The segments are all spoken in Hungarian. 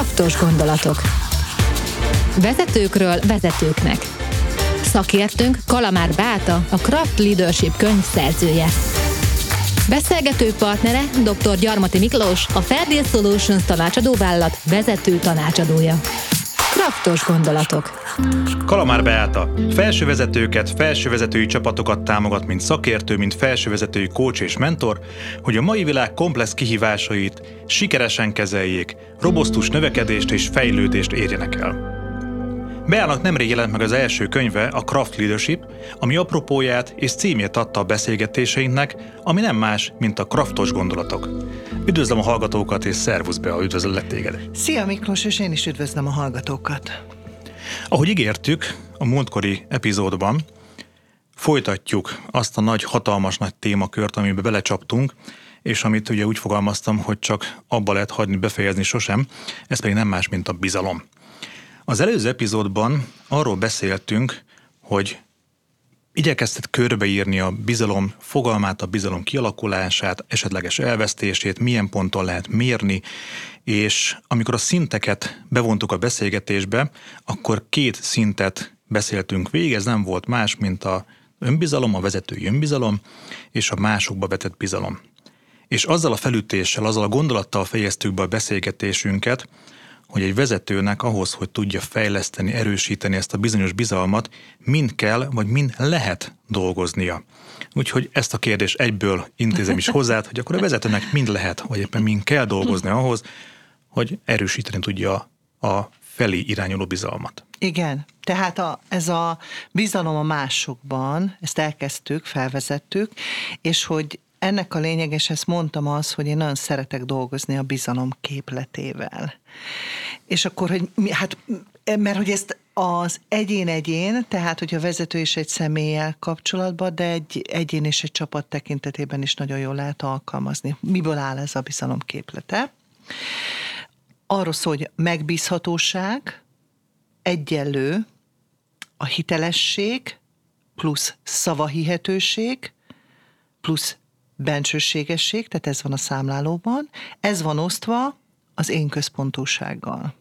Kraftos gondolatok. Vezetőkről vezetőknek. Szakértőnk Kalamár Beáta, a Kraft Leadership könyv szerzője. Beszélgető partnere dr. Gyarmati Miklós, a Fairdeal Solutions tanácsadóvállalat vezető tanácsadója. Kraftos gondolatok. Kalamár Beáta felsővezetőket, felsővezetői csapatokat támogat, mint szakértő, mint felsővezetői coach és mentor, hogy a mai világ komplex kihívásait sikeresen kezeljék, robusztus növekedést és fejlődést érjenek el. Beának nemrég jelent meg az első könyve, a Kraft Leadership, ami apropóját és címét adta a beszélgetéseinknek, ami nem más, mint a kraftos gondolatok. Üdvözlöm a hallgatókat, és szervusz Bea, üdvözöllek téged! Szia Miklós, és én is üdvözlöm a hallgatókat! Ahogy ígértük a múltkori epizódban, folytatjuk azt a nagy, hatalmas nagy témakört, amiben belecsaptunk, és amit ugye úgy fogalmaztam, hogy csak abba lehet hagyni, befejezni sosem, ez pedig nem más, mint a bizalom. Az előző epizódban arról beszéltünk, hogy igyekezted körbeírni a bizalom fogalmát, a bizalom kialakulását, esetleges elvesztését, milyen ponton lehet mérni, és amikor a szinteket bevontuk a beszélgetésbe, akkor 2 szintet beszéltünk végig, ez nem volt más, mint a önbizalom, a vezetői önbizalom, és a másokba vetett bizalom. És azzal a felütéssel, azzal a gondolattal fejeztük be a beszélgetésünket, hogy egy vezetőnek ahhoz, hogy tudja fejleszteni, erősíteni ezt a bizonyos bizalmat, mind kell, vagy mind lehet dolgoznia. Úgyhogy ezt a kérdést egyből intézem is hozzád, hogy akkor a vezetőnek mind lehet, vagy éppen mind kell dolgozni ahhoz, hogy erősíteni tudja a felé irányuló bizalmat. Igen, tehát ez a bizalom a másokban, ezt elkezdtük, felvezettük, és hogy ennek a lényeg, és ezt mondtam az, hogy én nagyon szeretek dolgozni a bizalom képletével. És akkor, hogy mert hogy ezt az egyén, tehát hogy a vezető is egy személlyel kapcsolatban, de egy egyén és egy csapat tekintetében is nagyon jól lehet alkalmazni. Miből áll ez a bizalom képlete? Arról szól, hogy megbízhatóság egyenlő a hitelesség plusz szavahihetőség plusz bensőségesség, tehát ez van a számlálóban, ez van osztva az én központúsággal.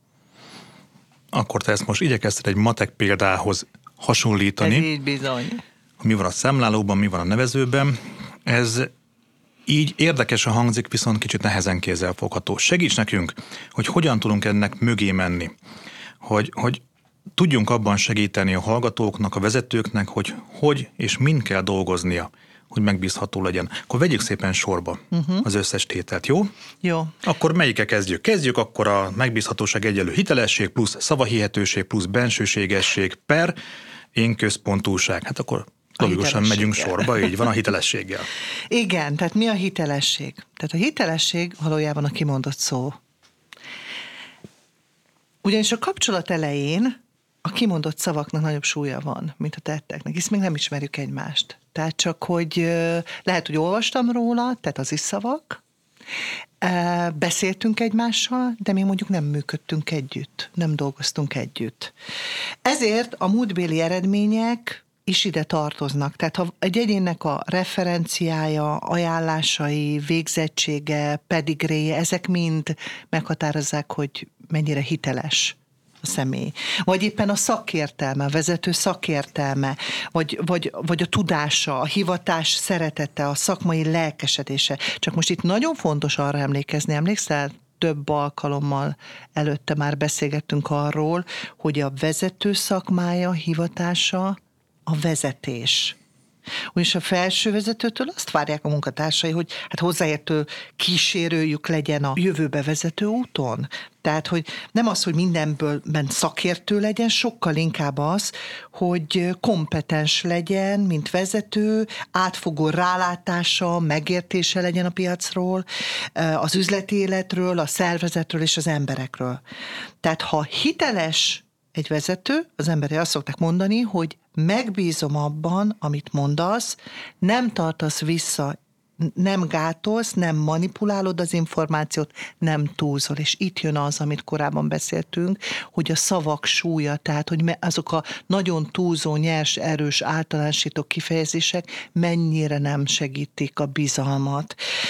Akkor te ezt most igyekezted egy matek példához hasonlítani. Ez így bizony. Mi van a számlálóban, mi van a nevezőben. Ez így érdekesen hangzik, viszont kicsit nehezen kézzelfogható. Segíts nekünk, hogy hogyan tudunk ennek mögé menni. Hogy tudjunk abban segíteni a hallgatóknak, a vezetőknek, hogy és mind kell dolgoznia, hogy megbízható legyen. Akkor vegyük szépen sorba az összes tételt, jó? Jó. Akkor melyikkel kezdjük? Kezdjük akkor a megbízhatóság egyenlő hitelesség plusz szavahihetőség plusz bensőségesség per én központúság. Hát akkor logikusan megyünk sorba, így van a hitelességgel. Igen, tehát mi a hitelesség? Tehát a hitelesség valójában a kimondott szó. Ugyanis a kapcsolat elején a kimondott szavaknak nagyobb súlya van, mint a tetteknek, hisz még nem ismerjük egymást. Tehát csak, hogy lehet, hogy olvastam róla, tehát az is szavak, beszéltünk egymással, de még mondjuk nem működtünk együtt, nem dolgoztunk együtt. Ezért a múltbéli eredmények is ide tartoznak. Tehát ha egy egyénnek a referenciája, ajánlásai, végzettsége, pedigréje, ezek mind meghatározzák, hogy mennyire hiteles a személy. Vagy éppen a szakértelme, a vezető szakértelme, vagy a tudása, a hivatás szeretete, a szakmai lelkesedése. Csak most itt nagyon fontos arra emlékezni, emlékszel? Több alkalommal előtte már beszélgettünk arról, hogy a vezető szakmája, hivatása a vezetés. Ugyanis a felső vezetőtől azt várják a munkatársai, hogy hát hozzáértő kísérőjük legyen a jövőbe vezető úton. Tehát, hogy nem az, hogy mindenből szakértő legyen, sokkal inkább az, hogy kompetens legyen, mint vezető, átfogó rálátása, megértése legyen a piacról, az üzleti életről, a szervezetről és az emberekről. Tehát, ha hiteles egy vezető, az emberek azt szokták mondani, hogy megbízom abban, amit mondasz, nem tartasz vissza, nem gátolsz, nem manipulálod az információt, nem túlzol. És itt jön az, amit korábban beszéltünk, hogy a szavak súlya, tehát hogy azok a nagyon túlzó, nyers, erős, általánosító kifejezések mennyire nem segítik a bizalmat.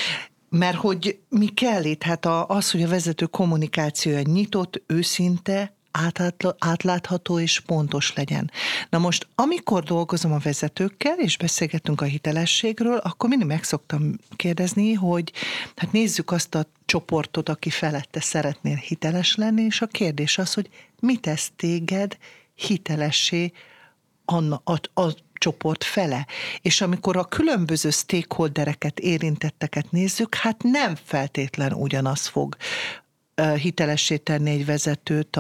Mert hogy mi kell itt? Hát az, hogy a vezető kommunikációja nyitott, őszinte, átlátható és pontos legyen. Na most, amikor dolgozom a vezetőkkel, és beszélgetünk a hitelességről, akkor mindig meg szoktam kérdezni, hogy hát nézzük azt a csoportot, aki felette szeretnél hiteles lenni, és a kérdés az, hogy mit tesz téged hitelessé a csoport fele. És amikor a különböző stakeholdereket, érintetteket nézzük, hát nem feltétlen ugyanaz fog hitelessé tenni egy vezetőt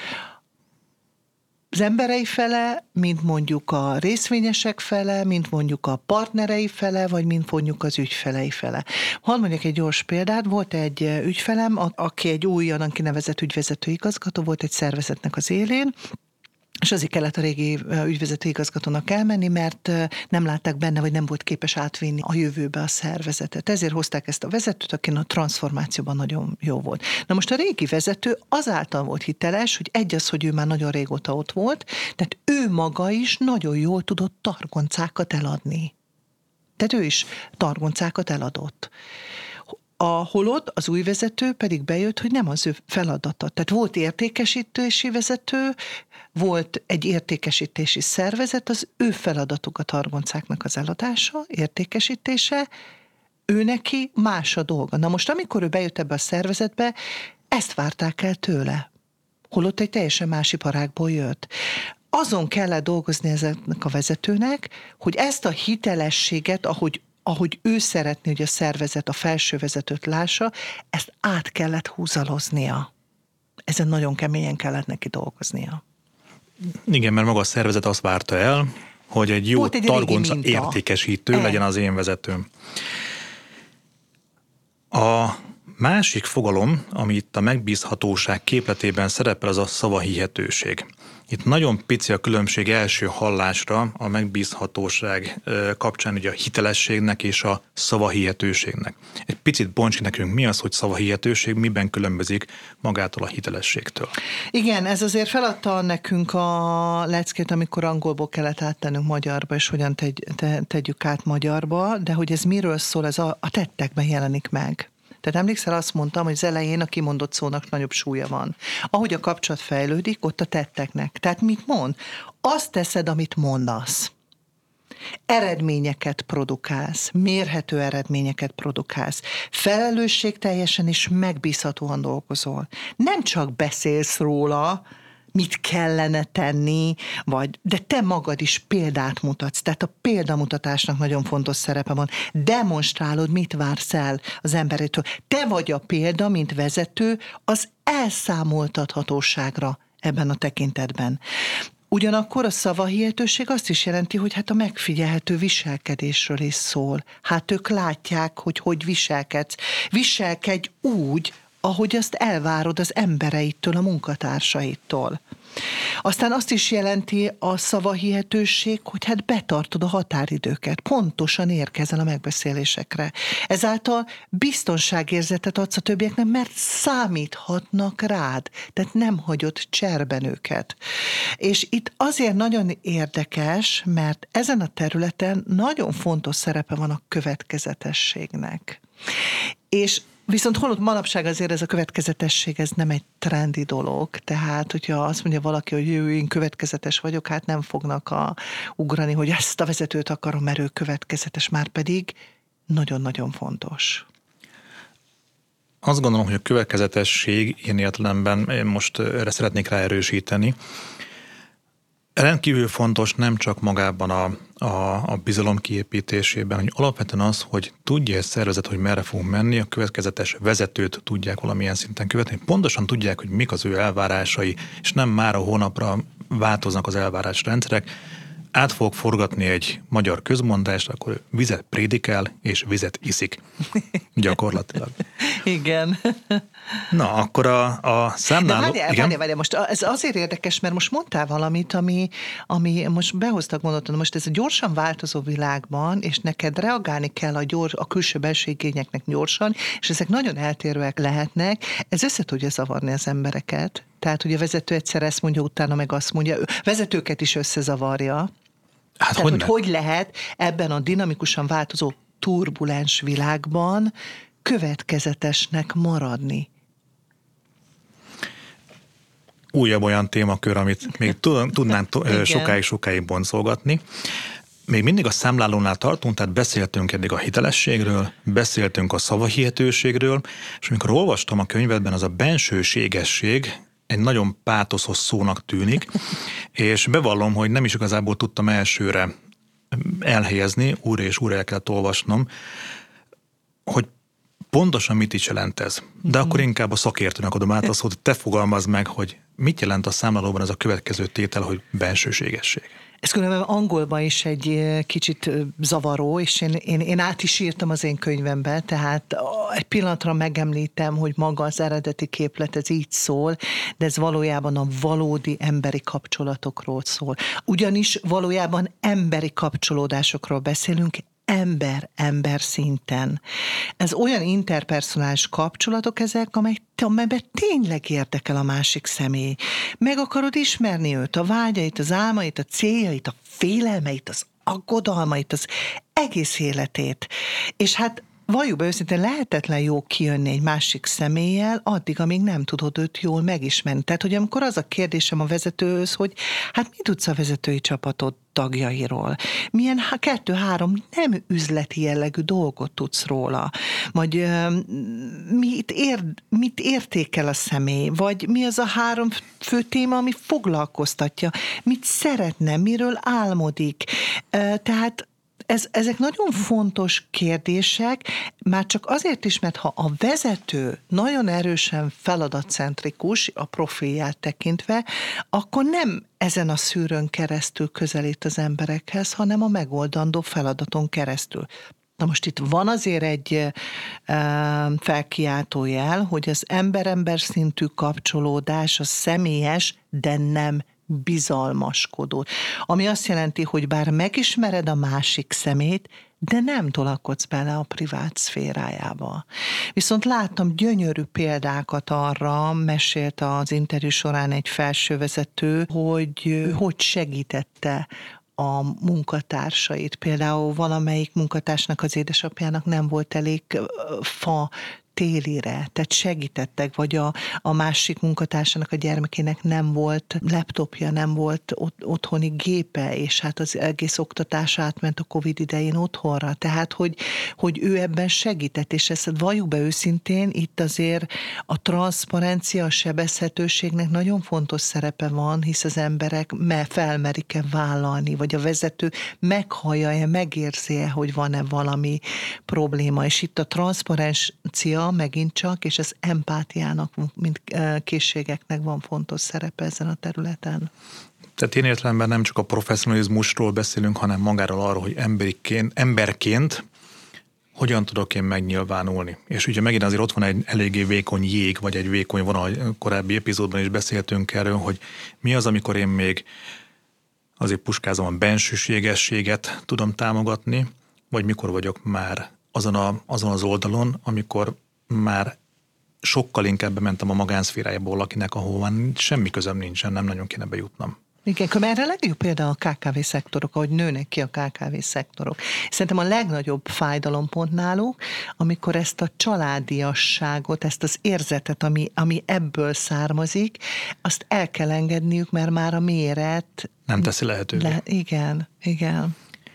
az emberei fele, mint mondjuk a részvényesek fele, mint mondjuk a partnerei fele, vagy mint mondjuk az ügyfelei fele. Hadd mondjak egy gyors példát, volt egy ügyfelem, aki egy újonnan kinevezett ügyvezető igazgató, volt egy szervezetnek az élén, és azért kellett a régi ügyvezető igazgatónak elmenni, mert nem látták benne, vagy nem volt képes átvinni a jövőbe a szervezetet. Ezért hozták ezt a vezetőt, aki a transformációban nagyon jó volt. Na most a régi vezető azáltal volt hiteles, hogy hogy ő már nagyon régóta ott volt, tehát ő maga is nagyon jól tudott targoncákat eladni. Tehát ő is targoncákat eladott. Holott az új vezető pedig bejött, hogy nem az ő feladata. Tehát volt értékesítési vezető, volt egy értékesítési szervezet, az ő feladatuk a targoncáknak az eladása, értékesítése, ő neki más a dolga. Na most, amikor ő bejött ebbe a szervezetbe, ezt várták el tőle. Holott egy teljesen más iparágból jött. Azon kellett dolgozni ezeknek a vezetőnek, hogy ezt a hitelességet, ahogy ő szeretné, hogy a szervezet a felső vezetőt lássa, ezt át kellett húzaloznia. Ezen nagyon keményen kellett neki dolgoznia. Igen, mert maga a szervezet azt várta el, hogy egy jó targonca értékesítő legyen az én vezetőm. A másik fogalom, ami itt a megbízhatóság képletében szerepel, az a szavahihetőség. Itt nagyon pici a különbség első hallásra a megbízhatóság kapcsán ugye a hitelességnek és a szavahihetőségnek. Egy picit bonts nekünk, mi az, hogy szavahihetőség, miben különbözik magától a hitelességtől? Igen, ez azért feladta nekünk a leckét, amikor angolból kellett áttennünk magyarba, és hogyan tegyük át magyarba, de hogy ez miről szól, ez a tettekben jelenik meg. Tehát emlékszel, azt mondtam, hogy az elején a kimondott szónak nagyobb súlya van. Ahogy a kapcsolat fejlődik, ott a tetteknek. Tehát mit mond? Azt teszed, amit mondasz. Eredményeket produkálsz, mérhető eredményeket produkálsz. Felelősségteljesen és megbízhatóan dolgozol. Nem csak beszélsz róla, mit kellene tenni, de te magad is példát mutatsz. Tehát a példamutatásnak nagyon fontos szerepe van. Demonstrálod, mit vársz el az emberétől. Te vagy a példa, mint vezető, az elszámoltathatóságra ebben a tekintetben. Ugyanakkor a szavahihetőség azt is jelenti, hogy hát a megfigyelhető viselkedésről is szól. Hát ők látják, hogy viselkedsz. Viselkedj úgy, ahogy azt elvárod az embereitől, a munkatársaitól. Aztán azt is jelenti a szavahihetőség, hogy hát betartod a határidőket, pontosan érkezel a megbeszélésekre. Ezáltal biztonságérzetet adsz a többieknek, mert számíthatnak rád, tehát nem hagyod cserben őket. És itt azért nagyon érdekes, mert ezen a területen nagyon fontos szerepe van a következetességnek. És viszont holott manapság azért ez a következetesség, ez nem egy trendi dolog, tehát hogyha azt mondja valaki, hogy én következetes vagyok, hát nem fognak ugrani, hogy ezt a vezetőt akarom, mert ő következetes, már pedig nagyon-nagyon fontos. Azt gondolom, hogy a következetesség ilyen értelemben, én most erre szeretnék ráerősíteni, rendkívül fontos nem csak magában a bizalom kiépítésében, hogy alapvetően az, hogy tudja egy szervezet, hogy merre fogunk menni, a következetes vezetőt tudják valamilyen szinten követni, pontosan tudják, hogy mik az ő elvárásai, és nem már a hónapra változnak az elvárásrendszerek. Át fogok forgatni egy magyar közmondást, akkor vizet prédikál, és vizet iszik. Gyakorlatilag. Igen. Na, akkor a számnáló... De várjál, most ez azért érdekes, mert most mondtál valamit, ami most behoztak mondatod, most ez a gyorsan változó világban, és neked reagálni kell a külső-belső igényeknek gyorsan, és ezek nagyon eltérőek lehetnek, ez össze tudja zavarni az embereket. Tehát, hogy a vezető egyszer ezt mondja, utána meg azt mondja, vezetőket is összezavarja. Hát tehát, hogy lehet ebben a dinamikusan változó turbulens világban következetesnek maradni? Újabb olyan témakör, amit még tudnánk sokáig boncolgatni. Még mindig a számlálónál tartunk, tehát beszéltünk eddig a hitelességről, beszéltünk a szavahihetőségről, és amikor olvastam a könyvedben, az a bensőségesség egy nagyon pátoszos szónak tűnik, és bevallom, hogy nem is igazából tudtam elsőre elhelyezni, újra és újra el kellett olvasnom, hogy pontosan mit is jelent ez. De akkor inkább a szakértőnek adom át a szót, hogy te fogalmazd meg, hogy mit jelent a számlálóban ez a következő tétel, hogy bensőségesség. Ez különben angolban is egy kicsit zavaró, és én át is írtam az én könyvembe, tehát egy pillanatra megemlítem, hogy maga az eredeti képlet ez így szól, de ez valójában a valódi emberi kapcsolatokról szól. Ugyanis valójában emberi kapcsolódásokról beszélünk, ember szinten. Ez olyan interpersonális kapcsolatok ezek, amelyben tényleg érdekel a másik személy. Meg akarod ismerni őt, a vágyait, az álmait, a céljait, a félelmeit, az aggodalmait, az egész életét. És hát valljuk be őszintén, lehetetlen jó kijönni egy másik személlyel addig, amíg nem tudod őt jól megismerni. Tehát, hogy amikor az a kérdésem a vezetőhöz, hogy hát mit tudsz a vezetői csapatod tagjairól? Milyen 2-3 nem üzleti jellegű dolgot tudsz róla? Vagy mit értékel a személy? Vagy mi az a 3 fő téma, ami foglalkoztatja? Mit szeretne? Miről álmodik? Tehát ezek nagyon fontos kérdések, már csak azért is, mert ha a vezető nagyon erősen feladatcentrikus, a profilját tekintve, akkor nem ezen a szűrőn keresztül közelít az emberekhez, hanem a megoldandó feladaton keresztül. Na most itt van azért egy felkiáltójel, hogy az ember-ember szintű kapcsolódás, a személyes, de nem bizalmaskodó. Ami azt jelenti, hogy bár megismered a másik szemét, de nem tolakodsz bele a privát szférájába. Viszont láttam gyönyörű példákat arra, mesélt az interjú során egy felsővezető, hogy segítette a munkatársait. Például valamelyik munkatársnak, az édesapjának nem volt elég fa télire, tehát segítettek, vagy a másik munkatársának, a gyermekének nem volt laptopja, nem volt otthoni gépe, és hát az egész oktatás átment a Covid idején otthonra. Tehát, hogy ő ebben segített, és ezt valljuk be őszintén, itt azért a transzparencia, a sebezhetőségnek nagyon fontos szerepe van, hisz az emberek felmerik-e vállalni, vagy a vezető meghallja-e, megérzi-e, hogy van-e valami probléma. És itt a transzparencia megint csak, és az empátiának, mint készségeknek van fontos szerepe ezen a területen. Tehát én értelemben nem csak a professzionalizmusról beszélünk, hanem magáról arról, hogy emberként hogyan tudok én megnyilvánulni. És ugye megint azért ott van egy eléggé vékony jég, vagy egy vékony vonal, korábbi epizódban is beszéltünk erről, hogy mi az, amikor én még azért puskázom a bensőségességet tudom támogatni, vagy mikor vagyok már azon az oldalon, amikor már sokkal inkább bementem a magánszférájából valakinek, ahol semmi közöm nincsen, nem nagyon kéne bejutnom. Igen, erre a legjobb példa a KKV szektorok, ahogy nőnek ki a KKV szektorok. Szerintem a legnagyobb fájdalompont náluk, amikor ezt a családiasságot, ezt az érzetet, ami ebből származik, azt el kell engedniük, mert már a méret nem teszi lehetővé. Igen.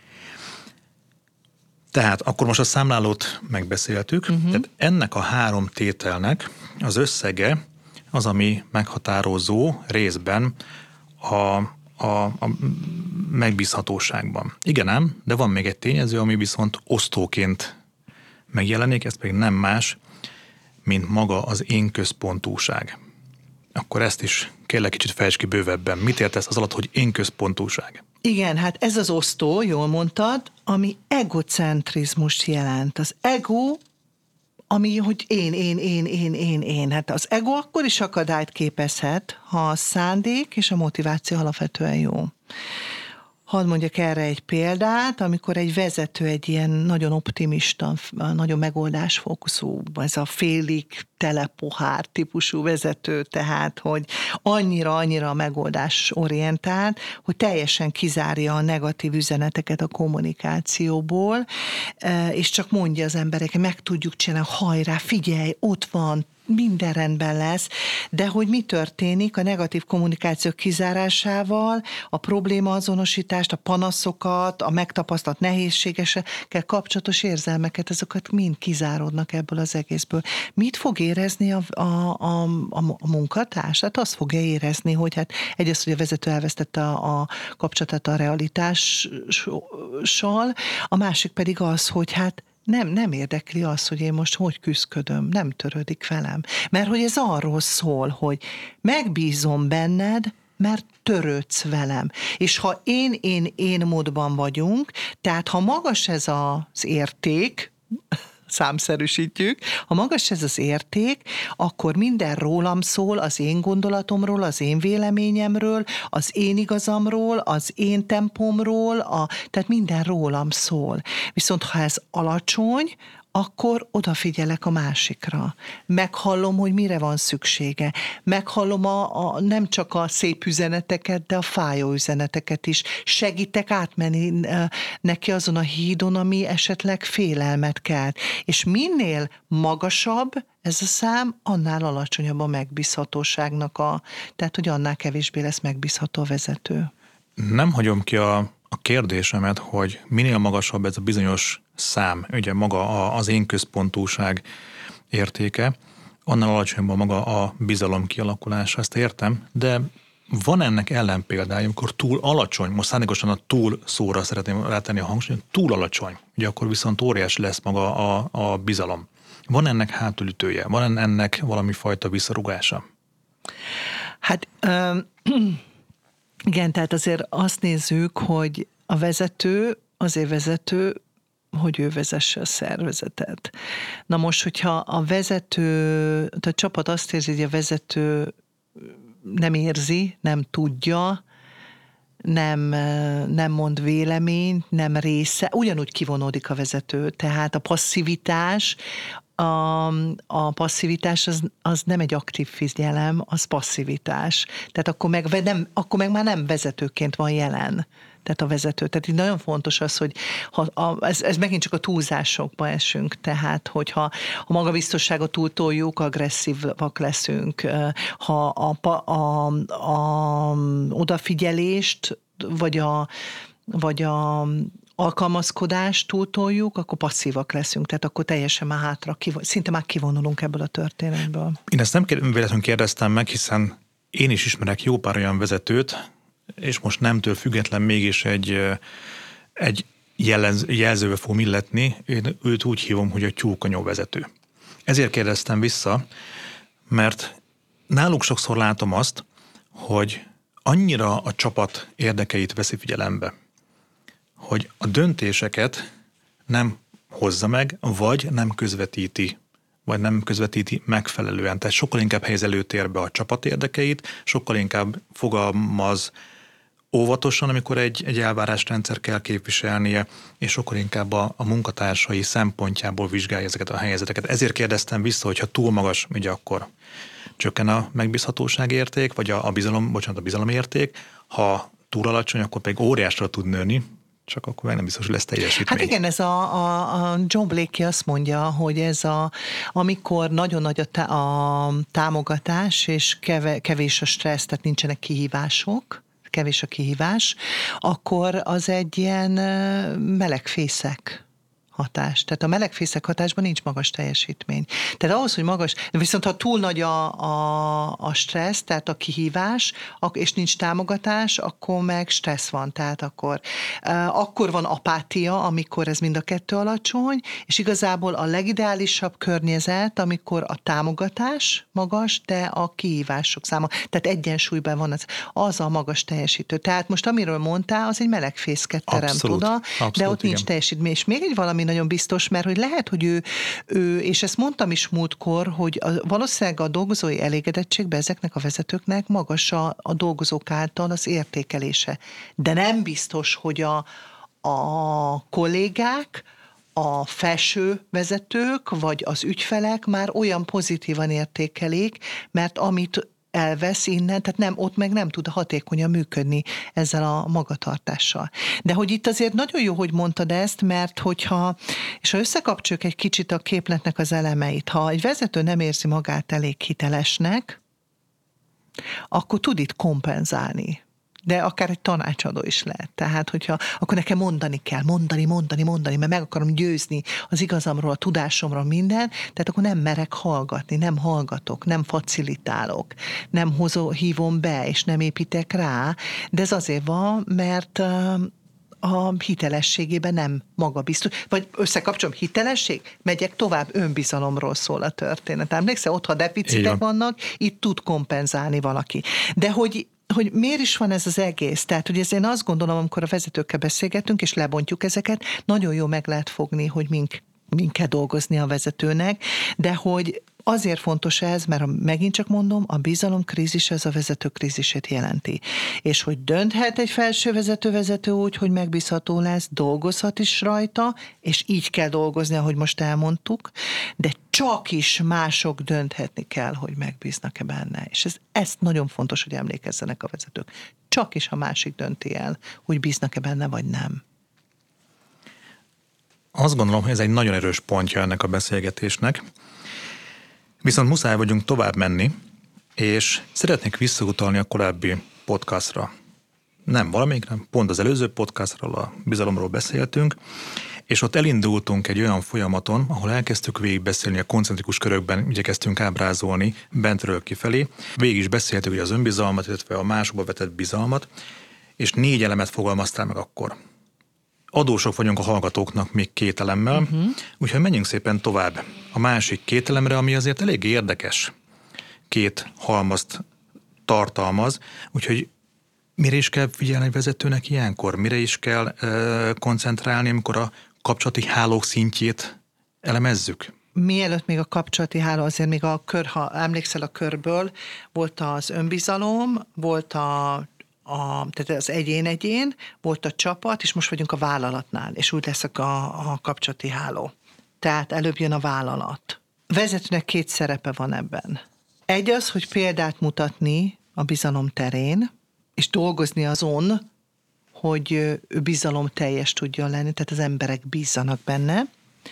Tehát akkor most a számlálót megbeszéltük, tehát ennek a 3 tételnek az összege az, ami meghatározó részben a megbízhatóságban. Igen ám, de van még egy tényező, ami viszont osztóként megjelenik, ez pedig nem más, mint maga az én központúság. Akkor ezt is kérlek kicsit fejtsd ki bővebben. Mit értesz az alatt, hogy én központúság? Igen, hát ez az osztó, jól mondtad, ami egocentrizmust jelent. Az ego, ami, hogy én. Hát az ego akkor is akadályt képezhet, ha a szándék és a motiváció alapvetően jó. Hadd mondjak erre egy példát, amikor egy vezető egy ilyen nagyon optimista, nagyon megoldásfókuszú, ez a félig tele pohár típusú vezető, tehát, hogy annyira megoldásorientált, hogy teljesen kizárja a negatív üzeneteket a kommunikációból, és csak mondja az emberek, meg tudjuk csinálni, hajrá, figyelj, ott van, minden rendben lesz, de hogy mi történik a negatív kommunikáció kizárásával, a problémaazonosítást, a panaszokat, a megtapasztalt nehézségekkel kapcsolatos érzelmeket, azokat mind kizáródnak ebből az egészből. Mit fog érezni a munkatárs? Hát azt fogja érezni, hogy hát egyrészt, hogy a vezető elvesztette a kapcsolatát a realitással, a másik pedig az, hogy hát nem érdekli az, hogy én most hogy küzdködöm, nem törődik velem. Mert hogy ez arról szól, hogy megbízom benned, mert törődsz velem. És ha én módban vagyunk, tehát ha magas ez az érték, számszerűsítjük, ha magas ez az érték, akkor minden rólam szól, az én gondolatomról, az én véleményemről, az én igazamról, az én tempómról, tehát minden rólam szól. Viszont ha ez alacsony, akkor odafigyelek a másikra. Meghallom, hogy mire van szüksége. Meghallom nem csak a szép üzeneteket, de a fájó üzeneteket is. Segítek átmenni neki azon a hídon, ami esetleg félelmet kelt. És minél magasabb ez a szám, annál alacsonyabb a megbízhatóságnak tehát, hogy annál kevésbé lesz megbízható a vezető. Nem hagyom ki a kérdésemet, hogy minél magasabb ez a bizonyos szám, ugye maga az én központúság értéke, annál alacsonyabb maga a bizalom kialakulása, ezt értem, de van ennek ellenpéldája, amikor túl alacsony, most szándékosan a túl szóra szeretném rátenni a hangsúlyt, túl alacsony, ugye akkor viszont óriási lesz maga a bizalom. Van ennek hátulütője? Van ennek valami fajta visszarugása? Hát igen, tehát azért azt nézzük, hogy a vezető azért vezető, hogy ő vezesse a szervezetet. Na most, hogyha a csapat azt érzi, hogy a vezető nem érzi, nem tudja, nem mond véleményt, nem része, ugyanúgy kivonódik a vezető. Tehát a passzivitás, a passzivitás az nem egy aktív figyelem, az passzivitás. Tehát akkor meg már nem vezetőként van jelen. Tehát a vezető. Tehát így nagyon fontos az, hogy ez megint csak a túlzásokba esünk. Tehát, hogyha a magabiztosságot túltoljuk, agresszívak leszünk. Ha a odafigyelést, vagy a alkalmazkodást túltoljuk, akkor passzívak leszünk, tehát akkor teljesen már szinte már kivonulunk ebből a történetből. Én ezt nem véletlenül kérdeztem meg, hiszen én is ismerek jó pár olyan vezetőt, és most nemtől független mégis egy jelzőbe fogom illetni, én őt úgy hívom, hogy a tyúkanyó vezető. Ezért kérdeztem vissza, mert náluk sokszor látom azt, hogy annyira a csapat érdekeit veszi figyelembe, hogy a döntéseket nem hozza meg, vagy nem közvetíti megfelelően. Tehát sokkal inkább helyez előtérbe a csapat érdekeit, sokkal inkább fogalmaz óvatosan, amikor egy elvárásrendszer kell képviselnie, és sokkal inkább a munkatársai szempontjából vizsgálja ezeket a helyzeteket. Ezért kérdeztem vissza, hogy ha túl magas, ugye akkor csökken a megbízhatóság érték, vagy a bizalom érték, ha túl alacsony, akkor pedig óriásra tud nőni, csak akkor meg nem biztos, hogy lesz teljesítmény. Hát igen, ez a John Blakey azt mondja, hogy amikor nagyon nagy a támogatás, és kevés a stressz, tehát nincsenek kihívások, kevés a kihívás, akkor az egy ilyen melegfészek hatás. Tehát a melegfészek hatásban nincs magas teljesítmény. Tehát ahhoz, hogy magas, viszont ha túl nagy a stressz, tehát a kihívás, és nincs támogatás, akkor meg stressz van. Tehát akkor van apátia, amikor ez mind a kettő alacsony, és igazából a legideálisabb környezet, amikor a támogatás magas, de a kihívások száma. Tehát egyensúlyban van az a magas teljesítő. Tehát most amiről mondtál, az egy melegfészket teremt oda, de ott nincs teljesítmény. És még egy valami nagyon biztos, mert hogy lehet, hogy ő és ezt mondtam is múltkor, hogy valószínűleg a dolgozói elégedettségben ezeknek a vezetőknek magas a dolgozók által az értékelése. De nem biztos, hogy a kollégák, a felső vezetők, vagy az ügyfelek már olyan pozitívan értékelik, mert amit elvesz innen, tehát ott meg nem tud hatékonyan működni ezzel a magatartással. De hogy itt azért nagyon jó, hogy mondtad ezt, mert és ha összekapcsoljuk egy kicsit a képletnek az elemeit, ha egy vezető nem érzi magát elég hitelesnek, akkor tud itt kompenzálni. De akár egy tanácsadó is lehet. Tehát, akkor nekem mondani kell, mondani, mert meg akarom győzni az igazamról, a tudásomról minden, tehát akkor nem merek hallgatni, nem hallgatok, nem facilitálok, nem hívom be, és nem építek rá, de ez azért van, mert a hitelességében nem magabiztos, vagy összekapcsolom, hitelesség, megyek tovább, önbizalomról szól a történet. Emlékszel, ott, ha deficitek vannak, itt tud kompenzálni valaki. De hogy miért is van ez az egész? Tehát, hogy én azt gondolom, amikor a vezetőkkel beszélgetünk, és lebontjuk ezeket, nagyon jó meg lehet fogni, hogy min kell dolgozni a vezetőnek, de hogy azért fontos ez, mert megint csak mondom, a bizalomkrízis ez a vezetőkrízisét jelenti. És hogy dönthet egy felső vezető úgy, hogy megbízható lesz, dolgozhat is rajta, és így kell dolgozni, ahogy most elmondtuk, de csak is mások dönthetni kell, hogy megbíznak-e benne. És ez nagyon fontos, hogy emlékezzenek a vezetők. Csak is a másik dönti el, hogy bíznak-e benne, vagy nem. Azt gondolom, hogy ez egy nagyon erős pontja ennek a beszélgetésnek. Viszont muszáj vagyunk tovább menni, és szeretnék visszautalni a korábbi podcastra. Nem valamelyikre, pont az előző podcastról, a bizalomról beszéltünk, és ott elindultunk egy olyan folyamaton, ahol elkezdtük végigbeszélni a koncentrikus körökben, igyekeztünk ábrázolni bentről kifelé. Végig is beszéltük az önbizalmat, illetve a másokba vetett bizalmat, és 4 elemet fogalmaztál meg akkor. Adósok vagyunk a hallgatóknak még 2 elemmel, úgyhogy menjünk szépen tovább a másik 2 elemre, ami azért elég érdekes 2 halmazt tartalmaz, úgyhogy mire is kell figyelni egy vezetőnek ilyenkor? Mire is kell koncentrálni, amikor a kapcsolati hálók szintjét elemezzük? Mielőtt még a kapcsolati háló, azért még a kör, ha emlékszel a körből, volt az önbizalom, volt tehát az egyén, volt a csapat, és most vagyunk a vállalatnál, és úgy lesz a kapcsolati háló. Tehát előbb jön a vállalat. Vezetőnek 2 szerepe van ebben. Egy az, hogy példát mutatni a bizalom terén, és dolgozni azon, hogy ő bizalomteljes tudjon lenni, tehát az emberek bízzanak benne.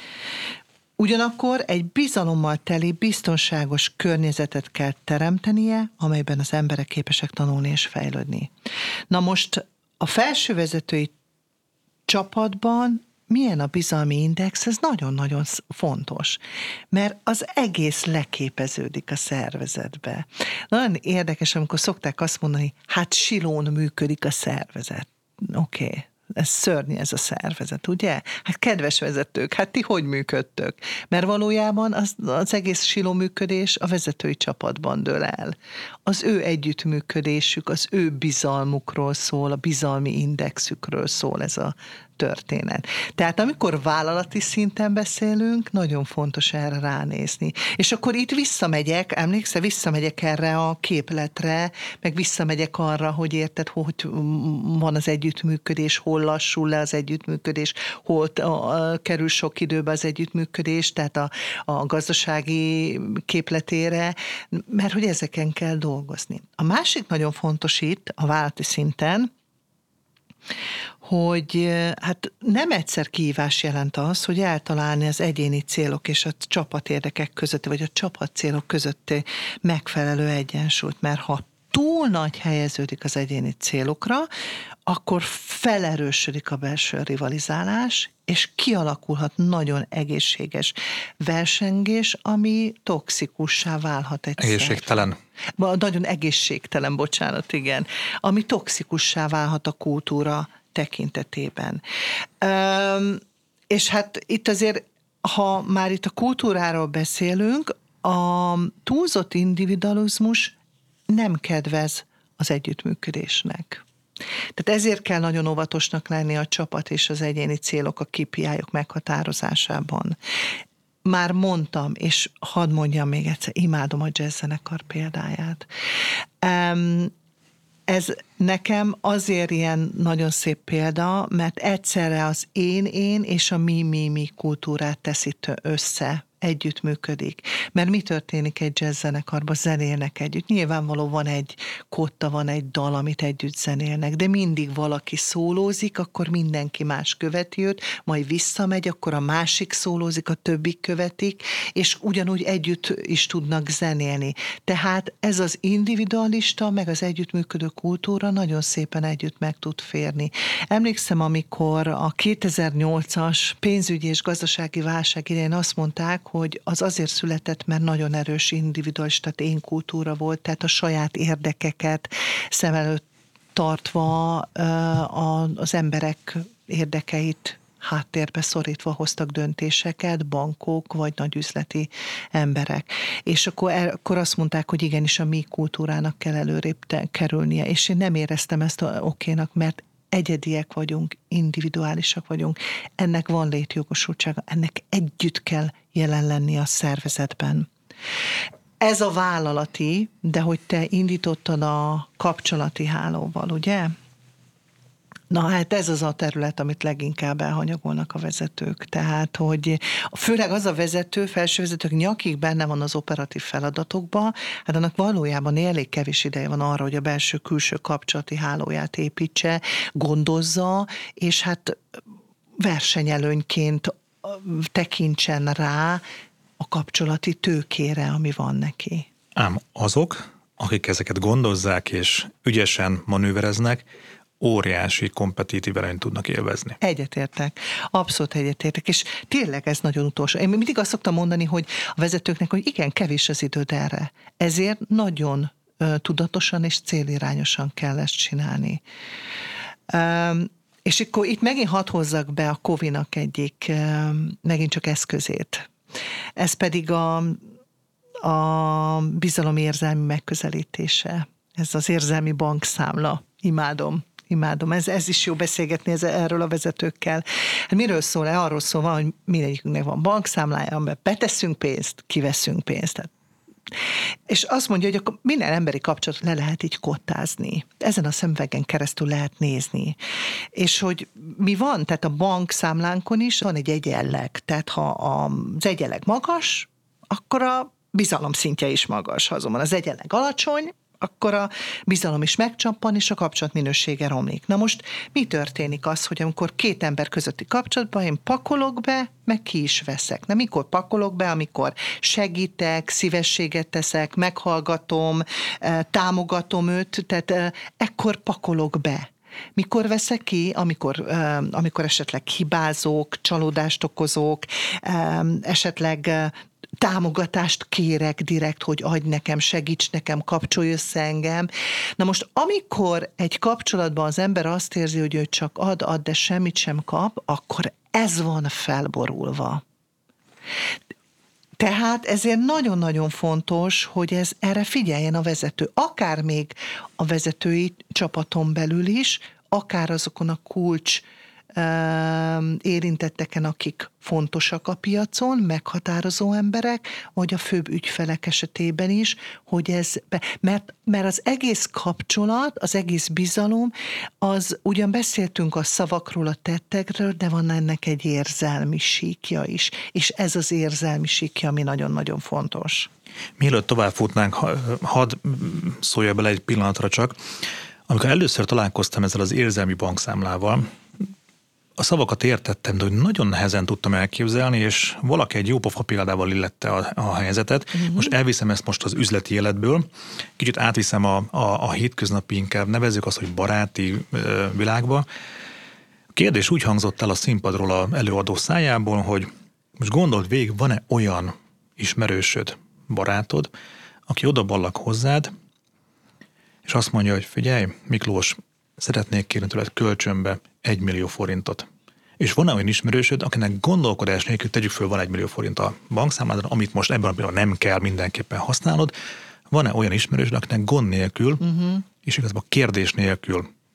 Ugyanakkor egy bizalommal teli, biztonságos környezetet kell teremtenie, amelyben az emberek képesek tanulni és fejlődni. Na most a felsővezetői csapatban milyen a bizalmi index? Ez nagyon-nagyon fontos, mert az egész leképeződik a szervezetbe. Nagyon érdekes, amikor szokták azt mondani, hát silón működik a szervezet. Oké. Ez szörnyű ez a szervezet, ugye? Hát kedves vezetők, hát ti hogy működtök? Mert valójában az egész siló működés a vezetői csapatban dől el. Az ő együttműködésük, az ő bizalmukról szól, a bizalmi indexükről szól ez a történet. Tehát amikor vállalati szinten beszélünk, nagyon fontos erre ránézni. És akkor itt visszamegyek erre a képletre, meg visszamegyek arra, hogy érted, hogy van az együttműködés, hol lassul le az együttműködés, hol kerül sok időbe az együttműködés, tehát a gazdasági képletére, mert hogy ezeken kell dolgozni. A másik nagyon fontos itt, a vállalati szinten, hogy hát nem egyszer kihívás jelent az, hogy eltalálni az egyéni célok és a csapatérdekek közötti, vagy a csapatcélok közötti megfelelő egyensúlyt, mert ha túl nagy helyeződik az egyéni célokra, akkor felerősödik a belső rivalizálás, és kialakulhat nagyon egészséges versengés, ami toxikussá válhat egy Egészségtelen. Nagyon egészségtelen, bocsánat, igen. Ami toxikussá válhat a kultúra tekintetében. És hát itt azért, ha már itt a kultúráról beszélünk, a túlzott individualizmus nem kedvez az együttműködésnek. Tehát ezért kell nagyon óvatosnak lenni a csapat és az egyéni célok, a KPI-ok meghatározásában. Már mondtam, és hadd mondjam még egyszer, imádom a jazzzenekar példáját. Ez nekem azért ilyen nagyon szép példa, mert egyszerre az én és a mi kultúrát teszi össze, együttműködik. Mert mi történik egy jazzzenekarban? Zenélnek együtt. Nyilvánvaló van egy kotta, van egy dal, amit együtt zenélnek, de mindig valaki szólózik, akkor mindenki más követi őt, majd visszamegy, akkor a másik szólózik, a többik követik, és ugyanúgy együtt is tudnak zenélni. Tehát ez az individualista, meg az együttműködő kultúra nagyon szépen együtt meg tud férni. Emlékszem, amikor a 2008-as pénzügyi és gazdasági válság idején azt mondták, hogy az azért született, mert nagyon erős individualista én-kultúra volt, tehát a saját érdekeket szem előtt tartva az emberek érdekeit háttérbe szorítva hoztak döntéseket, bankok vagy nagy üzleti emberek. És akkor azt mondták, hogy igenis a mi kultúrának kell előrébb kerülnie, és én nem éreztem ezt okénak, mert egyediek vagyunk, individuálisak vagyunk, ennek van létjogosultsága, ennek együtt kell jelen lenni a szervezetben. Ez a vállalati, de hogy te indítottad a kapcsolati hálóval, ugye? Na hát ez az a terület, amit leginkább elhanyagolnak a vezetők. Tehát, hogy főleg az a vezető, felső vezetők nyakig benne van az operatív feladatokban, hát annak valójában elég kevés ideje van arra, hogy a belső-külső kapcsolati hálóját építse, gondozza, és hát versenyelőnyként tekintsen rá a kapcsolati tőkére, ami van neki. Ám azok, akik ezeket gondozzák és ügyesen manővereznek, óriási kompetitív előnyt tudnak élvezni. Egyetértek. Abszolút egyetértek. És tényleg ez nagyon utolsó. Én mindig azt szoktam mondani, hogy a vezetőknek, hogy igen, kevés az időd erre. Ezért nagyon tudatosan és célirányosan kell ezt csinálni. És akkor itt megint hadd hozzak be a COVID-nak egyik megint csak eszközét. Ez pedig a bizalomérzelmi megközelítése. Ez az érzelmi bankszámla. Imádom. Ez is jó beszélgetni erről a vezetőkkel. Hát miről szól? Arról szól, hogy mindegyikünknek van bankszámlája, amiben beteszünk pénzt, kiveszünk pénzt. Tehát. És azt mondja, hogy akkor minden emberi kapcsolatot le lehet így kottázni. Ezen a szemüvegen keresztül lehet nézni. És hogy mi van? Tehát a bankszámlánkon is van egy egyenleg. Tehát ha az egyenleg magas, akkor a bizalom szintje is magas. Ha azonban az egyenleg alacsony, akkor a bizalom is megcsappan, és a kapcsolat minősége romlik. Na most mi történik az, hogy amikor két ember közötti kapcsolatban én pakolok be, meg ki is veszek. Na mikor pakolok be, amikor segítek, szívességet teszek, meghallgatom, támogatom őt, tehát ekkor pakolok be. Mikor veszek ki, amikor esetleg hibázok, csalódást okozok, esetleg támogatást kérek direkt, hogy adj nekem, segíts nekem, kapcsolj össze engem. Na most, amikor egy kapcsolatban az ember azt érzi, hogy ő csak ad, de semmit sem kap, akkor ez van felborulva. Tehát ezért nagyon-nagyon fontos, hogy erre figyeljen a vezető. Akár még a vezetői csapaton belül is, akár azokon a kulcs érintetteken, akik fontosak a piacon, meghatározó emberek, vagy a főbb ügyfelek esetében is, hogy mert az egész kapcsolat, az egész bizalom, az ugyan beszéltünk a szavakról, a tettekről, de van ennek egy érzelmi síkja is, és ez az érzelmi síkja, ami nagyon-nagyon fontos. Mielőtt tovább futnánk, hadd szólja bele egy pillanatra csak. Amikor először találkoztam ezzel az érzelmi bankszámlával, a szavakat értettem, de hogy nagyon nehezen tudtam elképzelni, és valaki egy jópofa példával illette a helyzetet. Most elviszem ezt most az üzleti életből, kicsit átviszem a hétköznapi, inkább nevezzük azt, hogy baráti világba. A kérdés úgy hangzott el a színpadról az előadó szájából, hogy most gondold végig, van-e olyan ismerősöd, barátod, aki odaballak hozzád, és azt mondja, hogy figyelj, Miklós, szeretnék kérni tőled kölcsönbe 1 millió forintot. És van olyan ismerősöd, akinek gondolkodás nélkül, tegyük föl, van 1 millió forint a bankszámládon, amit most ebben a pillanatban nem kell mindenképpen használnod. Van-e olyan ismerősöd, akinek gond nélkül, és igazából kérdés nélkül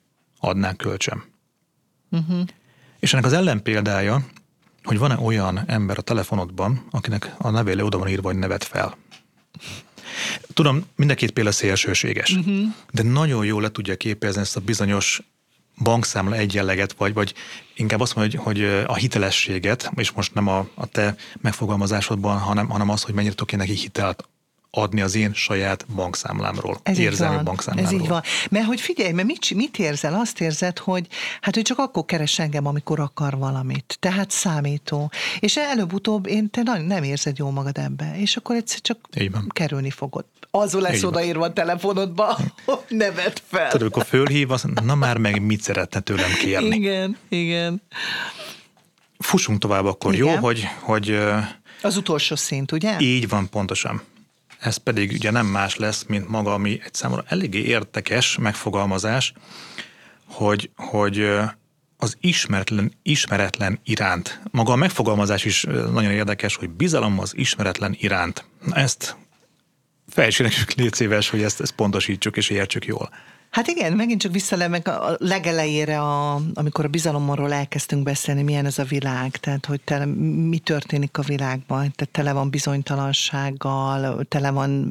adnák kölcsön. És ennek az ellenpéldája, hogy van-e olyan ember a telefonodban, akinek a nevére oda van írva, hogy ne vedd fel. Tudom, mind a két példa szélsőséges, de nagyon jól le tudja képezni ezt a bizonyos bankszámla egyenleget, vagy inkább azt mondja, hogy a hitelességet, és most nem a te megfogalmazásodban, hanem az, hogy mennyire tudok én neki hitelt adni az én saját bankszámlámról, érzelmi bankszámlámról. Ez így van. Mert hogy figyelj, mert mit érzel? Azt érzed, hogy hát ő csak akkor keres engem, amikor akar valamit. Tehát számító. És előbb-utóbb te nem érzed jól magad ebbe. És akkor egyszer csak kerülni fogod. Azon lesz odaírva a telefonodba, hogy ne vedd fel. Tudod, amikor fölhív, na már meg mit szeretne tőlem kérni. Igen. Fussunk tovább akkor, igen. Jó? Hogy az utolsó szint, ugye? Így van, pontosan. Ez pedig ugye nem más lesz, mint maga, ami egy számomra eléggé érdekes megfogalmazás, hogy az ismeretlen iránt. Maga a megfogalmazás is nagyon érdekes, hogy bizalom az ismeretlen iránt. Na ezt fejtsd nekünk, légy szíves, hogy ezt pontosítsuk és értsük jól. Hát igen, megint csak visszalemeg a legelejére, amikor a bizalomról elkezdtünk beszélni, milyen ez a világ, tehát hogy mi történik a világban, tehát tele van bizonytalansággal, tele van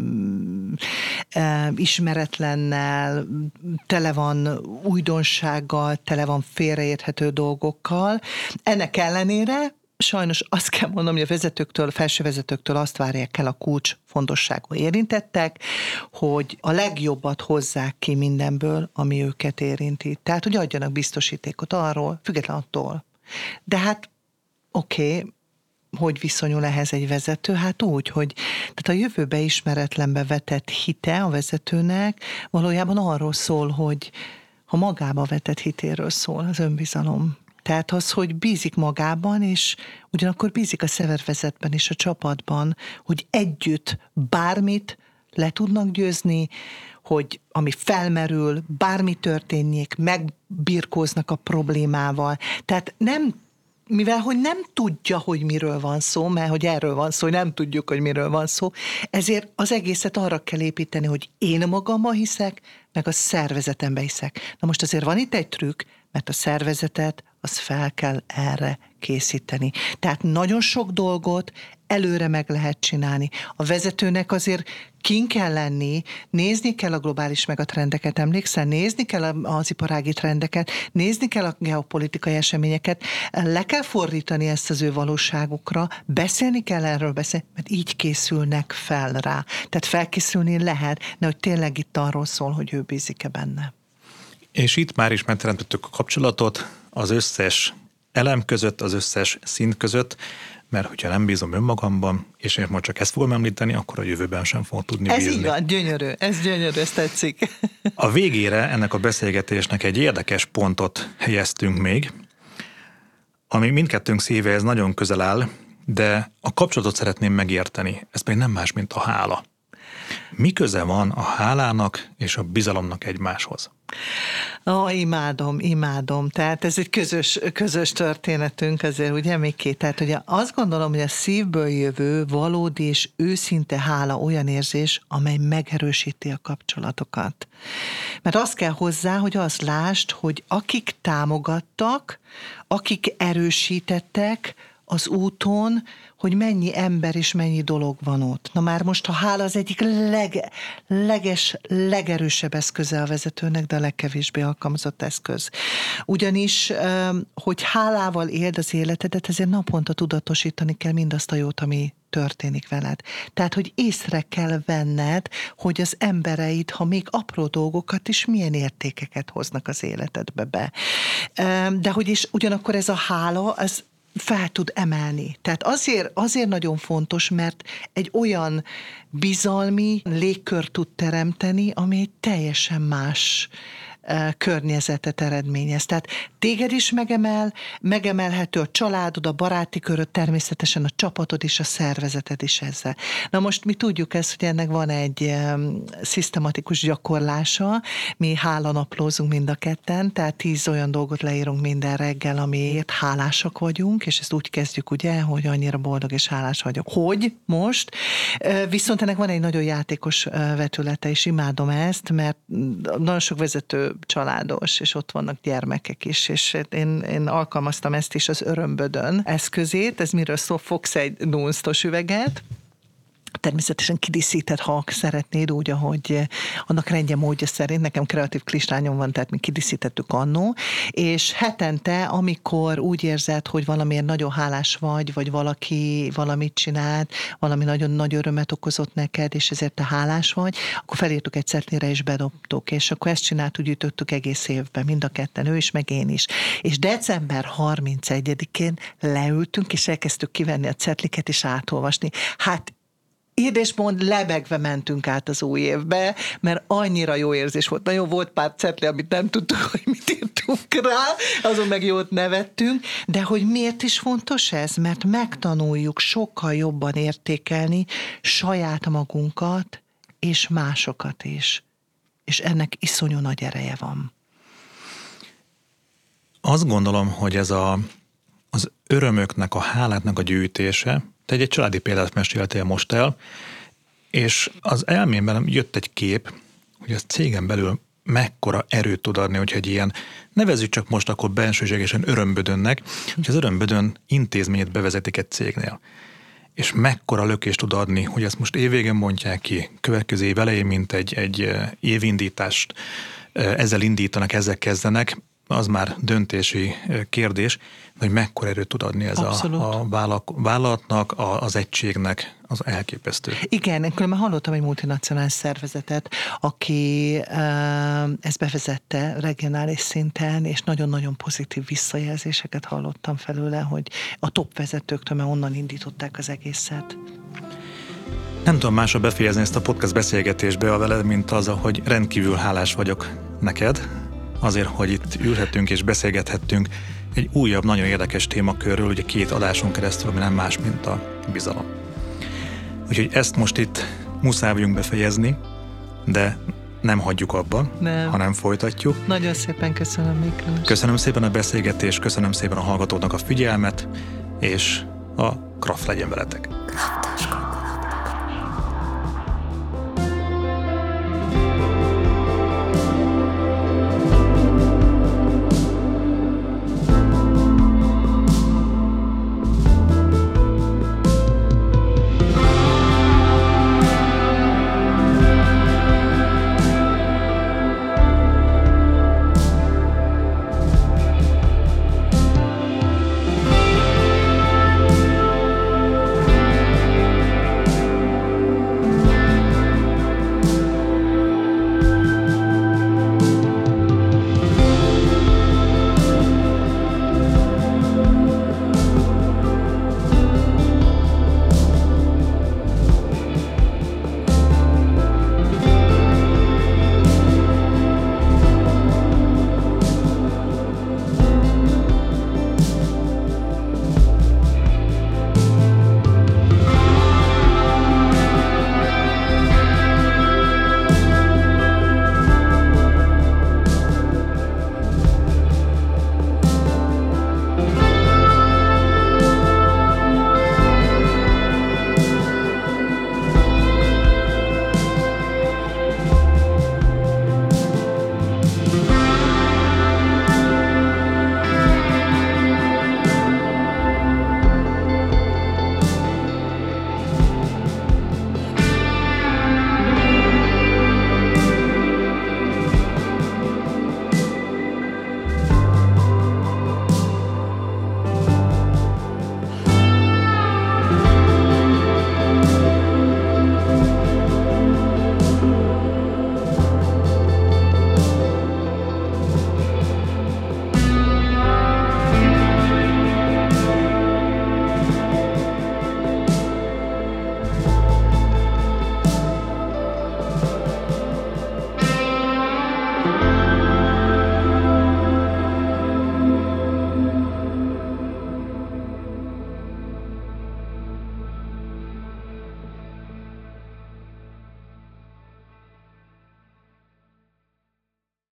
ismeretlennel, tele van újdonsággal, tele van félreérthető dolgokkal. Ennek ellenére sajnos azt kell mondanom, hogy a vezetőktől, a felső vezetőktől azt várják el a kulcs fontosságú érintettek, hogy a legjobbat hozzák ki mindenből, ami őket érinti. Tehát, hogy adjanak biztosítékot arról, független attól. De hát oké, hogy viszonyul ehhez egy vezető? Hát úgy, hogy tehát a jövőbe ismeretlenbe vetett hite a vezetőnek valójában arról szól, hogy ha magába vetett hitéről szól az önbizalom. Tehát az, hogy bízik magában, és ugyanakkor bízik a szervezetben és a csapatban, hogy együtt bármit le tudnak győzni, hogy ami felmerül, bármi történjék, megbirkóznak a problémával. Tehát mivel hogy nem tudja, hogy miről van szó, mert hogy erről van szó, hogy nem tudjuk, hogy miről van szó, ezért az egészet arra kell építeni, hogy én magamban hiszek, meg a szervezetembe hiszek. Na most azért van itt egy trükk, mert a szervezetet az fel kell erre készíteni. Tehát nagyon sok dolgot előre meg lehet csinálni. A vezetőnek azért kin kell lenni, nézni kell a globális megatrendeket, emlékszel? Nézni kell az iparági trendeket, nézni kell a geopolitikai eseményeket, le kell fordítani ezt az ő valóságukra, beszélni kell erről, mert így készülnek fel rá. Tehát felkészülni lehet, de hogy tényleg itt arról szól, hogy ő bízik-e benne. És itt már is megteremtettük a kapcsolatot az összes elem között, az összes szint között, mert hogyha nem bízom önmagamban, és én most csak ezt fogom említeni, akkor a jövőben sem fogok tudni bízni. Ez így van, gyönyörű, ez tetszik. A végére ennek a beszélgetésnek egy érdekes pontot helyeztünk még, ami mindkettőnk szívéhez nagyon közel áll, de a kapcsolatot szeretném megérteni. Ez pedig nem más, mint a hála. Mi köze van a hálának és a bizalomnak egymáshoz? Imádom. Tehát ez egy közös történetünk azért, ugye még két. Tehát ugye azt gondolom, hogy a szívből jövő valódi és őszinte hála olyan érzés, amely megerősíti a kapcsolatokat. Mert azt kell hozzá, hogy azt lásd, hogy akik támogattak, akik erősítettek az úton, hogy mennyi ember és mennyi dolog van ott. Na már most a hála az egyik legerősebb eszköze a vezetőnek, de a legkevésbé alkalmazott eszköz. Ugyanis, hogy hálával éld az életedet, ezért naponta tudatosítani kell mindazt a jót, ami történik veled. Tehát, hogy észre kell venned, hogy az embereid, ha még apró dolgokat is, milyen értékeket hoznak az életedbe be. De hogy is ugyanakkor ez a hála, ez fel tud emelni. Tehát azért nagyon fontos, mert egy olyan bizalmi légkört tud teremteni, ami egy teljesen más környezetet eredményez. Tehát téged is megemelhető a családod, a baráti köröd, természetesen a csapatod és a szervezeted is ezzel. Na most mi tudjuk ezt, hogy ennek van egy szisztematikus gyakorlása, mi hálanaplózunk mind a ketten, tehát 10 olyan dolgot leírunk minden reggel, amiért hálásak vagyunk, és ezt úgy kezdjük, ugye, hogy annyira boldog és hálás vagyok. Hogy most? Viszont ennek van egy nagyon játékos vetülete, és imádom ezt, mert nagyon sok vezető családos, és ott vannak gyermekek is, és én alkalmaztam ezt is, az örömbödön eszközét, ez miről szól, fogsz egy dunsztos üveget, természetesen kidíszített, ha szeretnéd, úgy, ahogy annak rendje módja szerint. Nekem kreatív kislányom van, tehát mi kidíszítettük annó, és hetente, amikor úgy érzed, hogy valamiért nagyon hálás vagy valaki valamit csinált, valami nagyon nagy örömet okozott neked, és ezért te hálás vagy, akkor felírtuk egy cetnire, és bedobtuk, és akkor ezt csináltuk, gyűjtöttük egész évben, mind a ketten, ő is, meg én is. És december 31-én leültünk, és elkezdtük kivenni a cetliket, és átolvasni. Hát írd és mond, lebegve mentünk át az új évbe, mert annyira jó érzés volt. Nagyon volt pár cetli, amit nem tudtuk, hogy mit írtunk rá, azon meg jót nevettünk, de hogy miért is fontos ez? Mert megtanuljuk sokkal jobban értékelni saját magunkat, és másokat is. És ennek iszonyú nagy ereje van. Azt gondolom, hogy ez az örömöknek, a háláknak a gyűjtése, te egy családi példát meséltél most el, és az elmémben jött egy kép, hogy ez cégen belül mekkora erőt tud adni, hogyha egy ilyen, nevezzük csak most akkor bensőségesen örömbödönnek, hogy az örömbödön intézményét bevezetik egy cégnél. És mekkora lökést tud adni, hogy ezt most évvégén mondják ki, következő év elején, mint egy évindítást, ezzel indítanak, ezzel kezdenek, az már döntési kérdés, hogy mekkora erőt tud adni ez a vállalatnak, az egységnek, az elképesztő. Igen, különben hallottam egy multinacionális szervezetet, aki ezt bevezette regionális szinten, és nagyon-nagyon pozitív visszajelzéseket hallottam felőle, hogy a top vezetőktől, mert onnan indították az egészet. Nem tudom másra befejezni ezt a podcast beszélgetésbe a veled, mint az, hogy rendkívül hálás vagyok neked, azért, hogy itt ülhettünk és beszélgethettünk egy újabb, nagyon érdekes témakörről, ugye 2 adáson keresztül, ami nem más, mint a bizalom. Úgyhogy ezt most itt muszáj vagyunk befejezni, de nem hagyjuk abba, hanem folytatjuk. Nagyon szépen köszönöm, Miklós. Köszönöm szépen a beszélgetést, köszönöm szépen a hallgatóknak a figyelmet, és a Kraft legyen veletek.